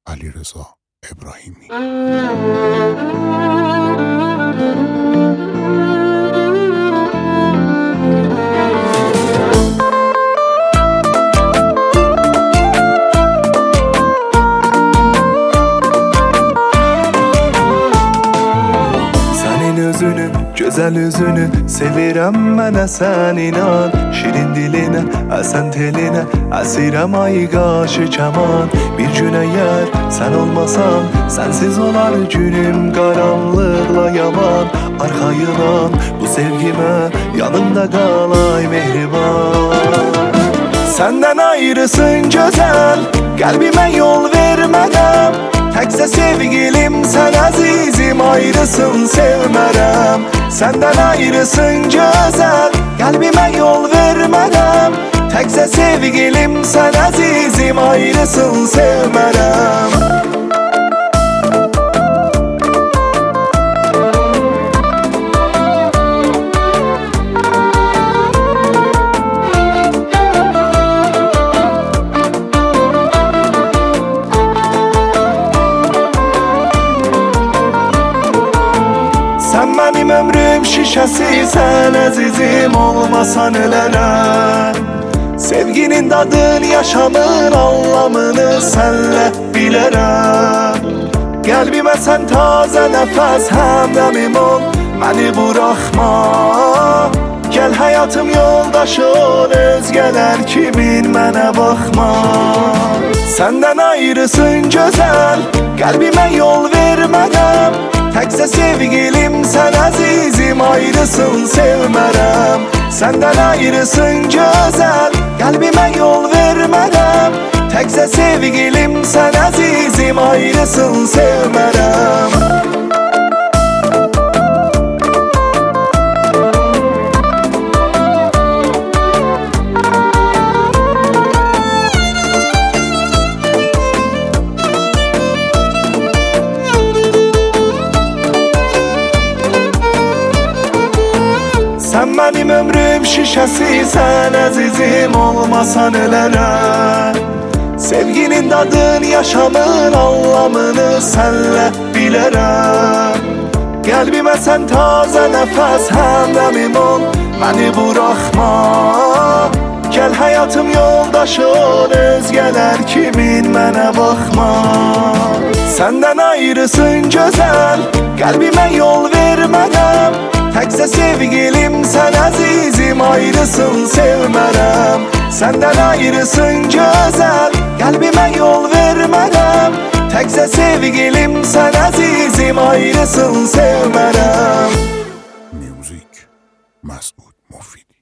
علیرضا ابراهیمی. Güzel üzünü sevirəm mənə sən inan. Şirin dilinə, əsən telinə əsirəm ay qaşı kəman. Bir gün əgər sən olmasan, sənsiz olar günüm qaranlıqla yaman. Arxayınan bu sevgimə, yanımda qal ay mehriban. Səndən ayrısın gözəl, qəlbimə yol vermədəm. Təkcə sevgilim sən əzizim, ayrısın sevmərəm. Səndən ayrısın gözəl, qəlbimə yol vermədəm. Təkcə sevgilim sən əzizim, ayrısın sevmərəm. Sən mənim ömrüm şişəsi, sən əzizim olmasan ölərəm. Sevginin dadın, yaşamın anlamını sənlə bilərəm. Qəlbimə sən tazə nəfəs, həmdəmim ol, məni buraxma. Gəl həyatım yoldaşı ol, özgələr kimin mənə baxma. Səndən ayrısın gözəl, qəlbimə yol vermədəm. Təkcə sevgilim sən əzizim, ayrısın sevmərəm. Səndən ayrısın gözəl, qəlbimə yol vermədəm. Təkcə sevgilim sən əzizim, ayrısın sevmərəm. Sən mənim ömrüm şişəsi, sən əzizim olmasan ölərəm. Sevginin dadın, yaşamın anlamını sənlə bilərəm. Qəlbimə sən tazə nəfəs, həmdəmim ol, məni buraxma. Gəl həyatım yoldaşı ol, özgələr kimin mənə baxma. Səndən ayrısın gözəl, qəlbimə yol vermədəm. Təkcə sevgilim sən əzizim, ayrısın sevmərəm. Səndən ayrısın gözəl, qəlbimə yol vermədəm. Təkcə sevgilim sən əzizim, ayrısın sevmərəm. Müzik مسعود مفیدی.